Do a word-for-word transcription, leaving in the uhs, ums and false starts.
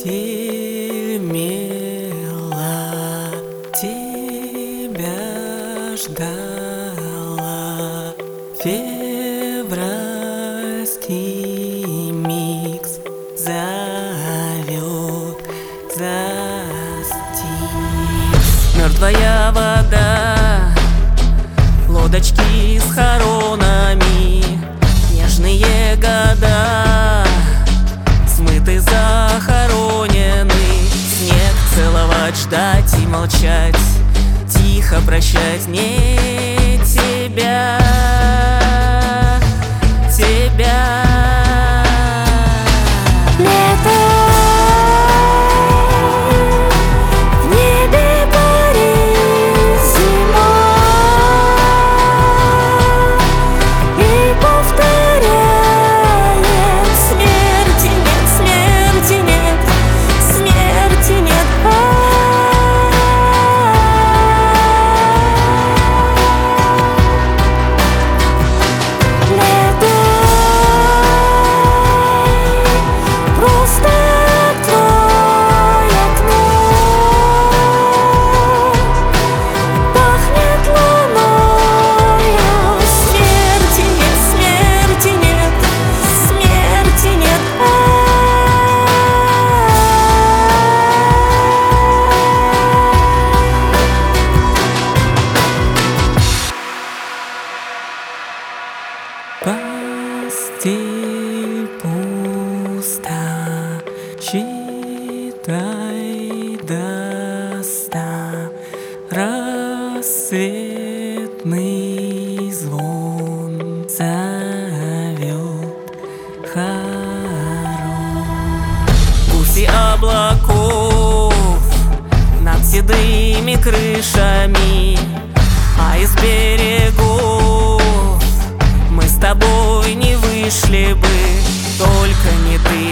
Постель мела, тебя ждала. Февральский микс зовет, застиг. Мертвая вода, лодочки с хоронами, нежные года смыты, захоронены. Снег целовать, ждать и молчать, тихо прощать не тебя, тебя. Постель пуста, читай до ста. Рассветный звон зовет хором. Гуси облаков над седыми крышами, а из берегов мы с тобой не вышли бы, только не ты.